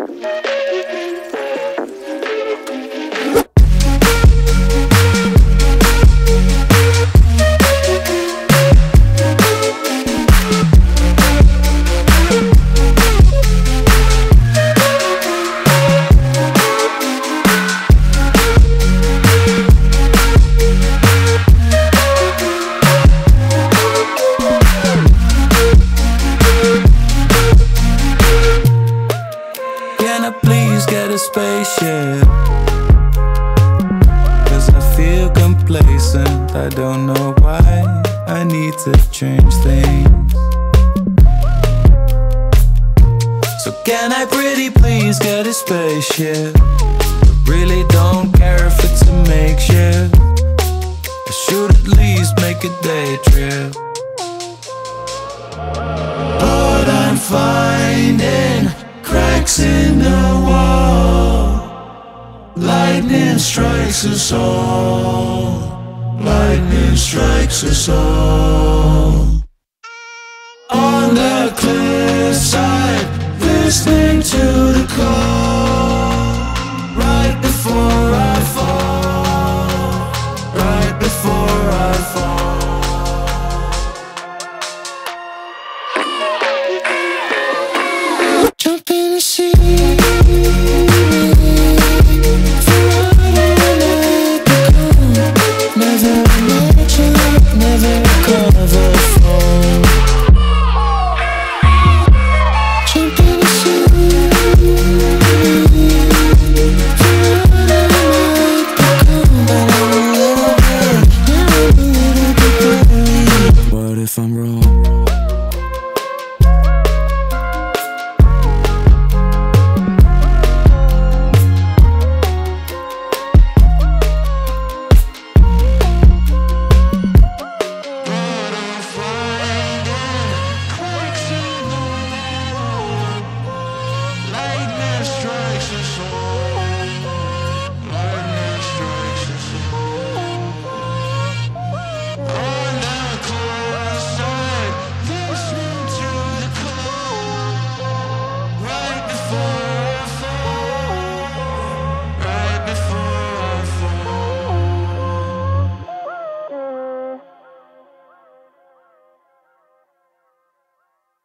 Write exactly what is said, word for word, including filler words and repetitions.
Get a spaceship, 'cause I feel complacent. I don't know why I need to change things. So can I pretty please get a spaceship? I really don't care if it's a makeshift. I should at least make a day trip. But I'm finding cracks in the wall. Lightning strikes us all. Lightning strikes us all. On the cliffside, listening to the call.